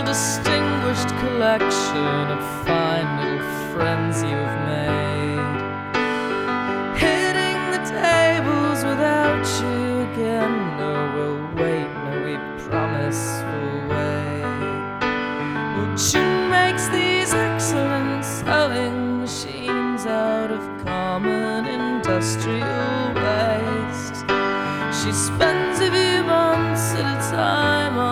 distinguished collection of fine little friends you've made, hitting the tables without you again. No, we'll wait, no, we promise we'll wait. Fortune makes these excellent sewing machines out of common industrial waste. She spends a few months at a time